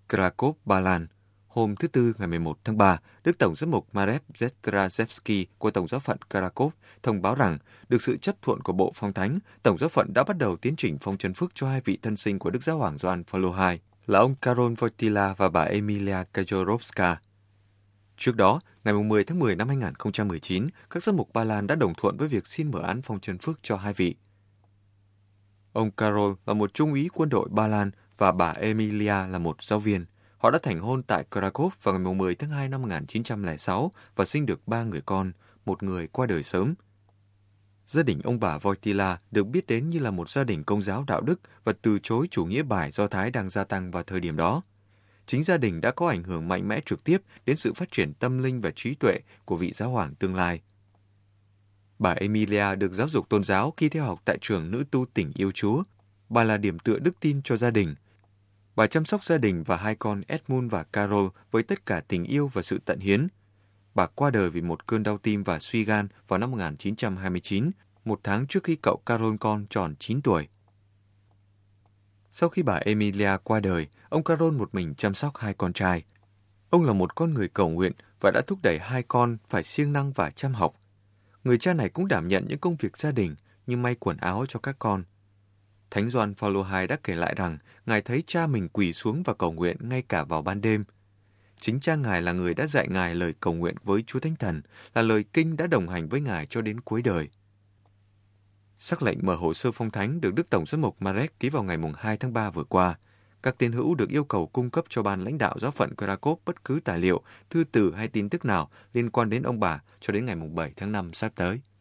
Kraków, Ba Lan. Hôm thứ Tư ngày 11 tháng 3, Đức Tổng giám mục Marek Zestraszewski của Tổng giáo phận Kraków thông báo rằng, được sự chấp thuận của Bộ Phong Thánh, Tổng giáo phận đã bắt đầu tiến trình phong trấn phước cho hai vị thân sinh của Đức Giáo hoàng Gioan Phaolô II, là ông Karol Wojtyla và bà Emilia Kajorowska. Trước đó, ngày 10 tháng 10 năm 2019, các giám mục Ba Lan đã đồng thuận với việc xin mở án phong trấn phước cho hai vị. Ông Karol là một trung úy quân đội Ba Lan và bà Emilia là một giáo viên. Họ đã thành hôn tại Kraków vào ngày 10 tháng 2 năm 1906 và sinh được 3 người con, một người qua đời sớm. Gia đình ông bà Wojtyla được biết đến như là một gia đình Công giáo đạo đức và từ chối chủ nghĩa bài Do Thái đang gia tăng vào thời điểm đó. Chính gia đình đã có ảnh hưởng mạnh mẽ trực tiếp đến sự phát triển tâm linh và trí tuệ của vị giáo hoàng tương lai. Bà Emilia được giáo dục tôn giáo khi theo học tại trường nữ tu tỉnh yêu Chúa. Bà là điểm tựa đức tin cho gia đình. Bà chăm sóc gia đình và hai con Edmund và Carol với tất cả tình yêu và sự tận hiến. Bà qua đời vì một cơn đau tim và suy gan vào năm 1929, một tháng trước khi cậu Carol con tròn 9 tuổi. Sau khi bà Emilia qua đời, ông Carol một mình chăm sóc hai con trai. Ông là một con người cầu nguyện và đã thúc đẩy hai con phải siêng năng và chăm học. Người cha này cũng đảm nhận những công việc gia đình như may quần áo cho các con. Thánh Gioan Phaolô II đã kể lại rằng Ngài thấy cha mình quỳ xuống và cầu nguyện ngay cả vào ban đêm. Chính cha Ngài là người đã dạy Ngài lời cầu nguyện với Chúa Thánh Thần, là lời kinh đã đồng hành với Ngài cho đến cuối đời. Sắc lệnh mở hồ sơ phong thánh được Đức Tổng giám mục Marek ký vào ngày 2 tháng 3 vừa qua. Các tín hữu được yêu cầu cung cấp cho ban lãnh đạo giáo phận Kraków bất cứ tài liệu, thư từ hay tin tức nào liên quan đến ông bà cho đến ngày 7 tháng 5 sắp tới.